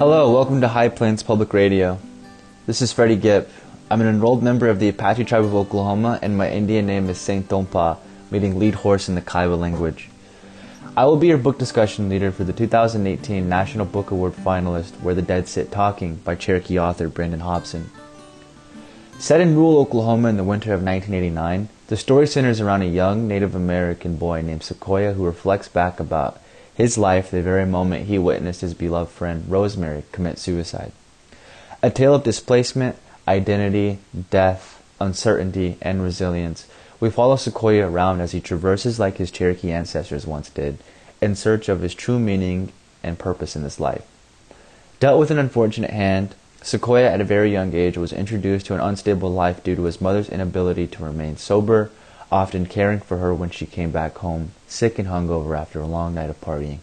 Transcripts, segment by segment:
Hello, welcome to High Plains Public Radio. This is Freddie Gipp. I'm an enrolled member of the Apache Tribe of Oklahoma, and my Indian name is Saint Tompa, meaning lead horse in the Kiowa language. I will be your book discussion leader for the 2018 National Book Award finalist Where the Dead Sit Talking by Cherokee author Brandon Hobson. Set in rural Oklahoma in the winter of 1989, the story centers around a young Native American boy named Sequoia who reflects back about his life the very moment he witnessed his beloved friend Rosemary commit suicide. A tale of displacement, identity, death, uncertainty, and resilience. We follow Sequoia around as he traverses like his Cherokee ancestors once did, in search of his true meaning and purpose in this life. Dealt with an unfortunate hand, Sequoia at a very young age was introduced to an unstable life due to his mother's inability to remain sober, often caring for her when she came back home, sick and hungover after a long night of partying.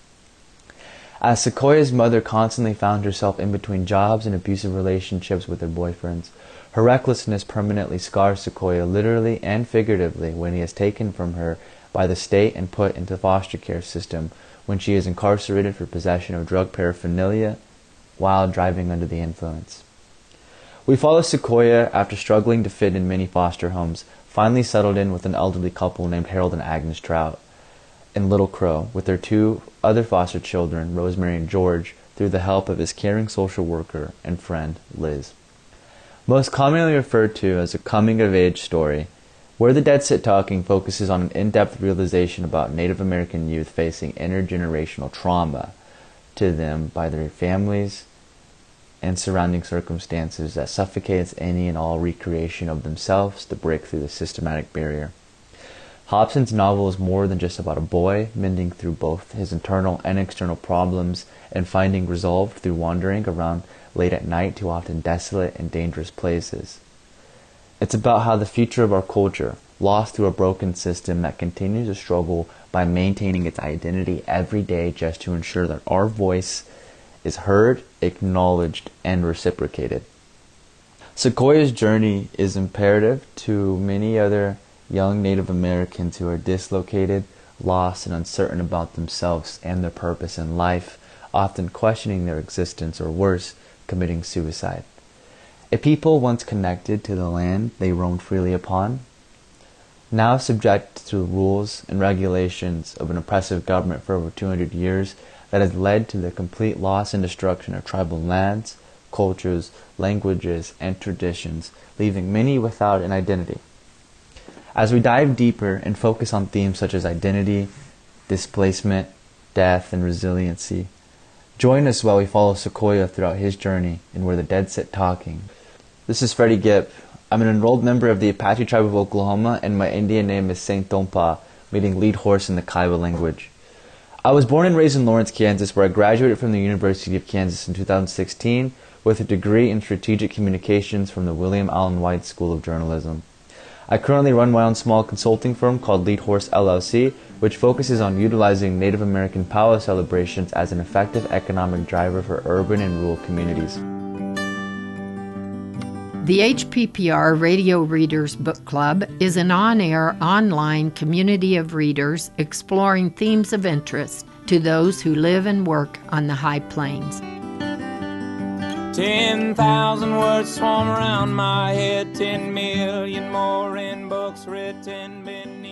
As Sequoia's mother constantly found herself in between jobs and abusive relationships with her boyfriends, her recklessness permanently scars Sequoia literally and figuratively when he is taken from her by the state and put into the foster care system when she is incarcerated for possession of drug paraphernalia while driving under the influence. We follow Sequoia after struggling to fit in many foster homes, finally settled in with an elderly couple named Harold and Agnes Trout in Little Crow with their two other foster children, Rosemary and George, through the help of his caring social worker and friend, Liz. Most commonly referred to as a coming-of-age story, Where the Dead Sit Talking focuses on an in-depth realization about Native American youth facing intergenerational trauma to them by their families and surrounding circumstances that suffocates any and all recreation of themselves to break through the systematic barrier. Hobson's novel is more than just about a boy mending through both his internal and external problems and finding resolve through wandering around late at night to often desolate and dangerous places. It's about how the future of our culture, lost through a broken system that continues to struggle by maintaining its identity every day just to ensure that our voice is heard, acknowledged, and reciprocated. Sequoia's journey is imperative to many other young Native Americans who are dislocated, lost, and uncertain about themselves and their purpose in life, often questioning their existence or worse, committing suicide. A people once connected to the land they roamed freely upon, now subject to the rules and regulations of an oppressive government for over 200 years that has led to the complete loss and destruction of tribal lands, cultures, languages, and traditions, leaving many without an identity. As we dive deeper and focus on themes such as identity, displacement, death, and resiliency, join us while we follow Sequoia throughout his journey in Where the Dead Sit Talking. This is Freddie Gipp. I'm an enrolled member of the Apache Tribe of Oklahoma, and my Indian name is Saint Tompa, meaning lead horse in the Kiowa language. I was born and raised in Lawrence, Kansas, where I graduated from the University of Kansas in 2016 with a degree in strategic communications from the William Allen White School of Journalism. I currently run my own small consulting firm called Lead Horse LLC, which focuses on utilizing Native American power celebrations as an effective economic driver for urban and rural communities. The HPPR Radio Readers Book Club is an on-air, online community of readers exploring themes of interest to those who live and work on the High Plains. 10,000 words swarm around my head, 10 million more in books written beneath.